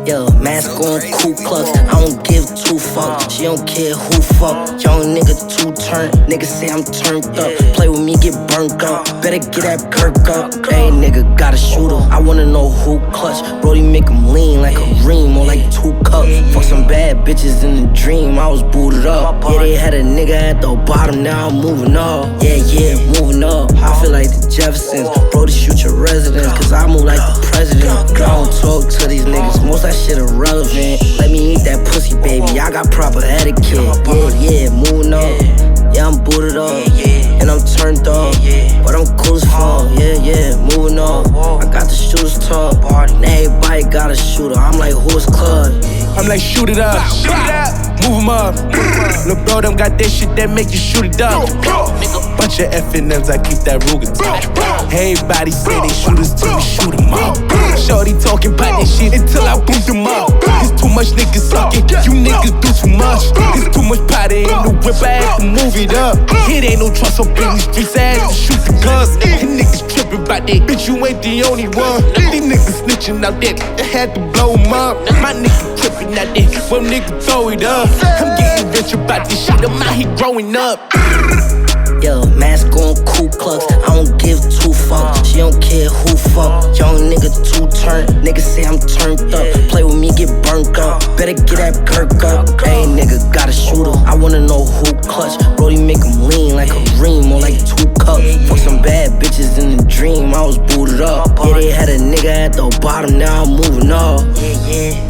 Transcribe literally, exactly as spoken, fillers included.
Yeah, mask on, Ku Klux. I don't give two fucks. She don't care who fuck. Young nigga two turn. Niggas say I'm turned up. Play with me, get burnt up. Better get that perk up. Hey, nigga got a shooter. I wanna know who clutch. Brody make him lean like a ream or like two cups. Fuck some bad bitches in the dream. I was booted up. Yeah, they had a nigga at the bottom. Now I'm moving up. Yeah, yeah, moving up. I feel like the Jeffersons. Brody shoot your residence. Cause I move like the president. I don't talk to these niggas. Most that shit irrelevant. Let me eat that pussy, baby. I got proper etiquette. Yeah, yeah, moving up. Yeah, I'm booted up. And I'm turned up. But I'm cool as fuck. Yeah, yeah, moving up. I got the shooters talk. And everybody got a shooter. I'm like, who's club? I'm like, shoot it up. Shoot it up. Move 'em up. Lil' bro, them got that shit that make you shoot it up. Bunch of F and M's, I keep that Ruger. Everybody say they shooters till we shoot 'em up. Shorty talking about that shit until I boot 'em up. It's too much niggas sucking, you niggas do too much. It's too much powder in the whip, I had to move it up. It ain't no trust up in these streets, I had to shoot the guns. These niggas tripping about that, bitch, you ain't the only one. These niggas snitching out there, I had to blow 'em up. My nigga tripping out there, well nigga throw it up. I'm getting rich about this shit, I'm out here growing up. Yeah, mask on, Ku Klux. I don't give two fucks. She don't care who fuck. Young nigga two turn. Niggas say I'm turned up. Play with me, get burnt up. Better get that perk up. Hey, nigga got a shooter. I wanna know who clutch. Brody make him lean like a ream or like two cups. Fuck some bad bitches in the dream. I was booted up. Yeah, they had a nigga at the bottom. Now I'm moving up. Yeah, yeah.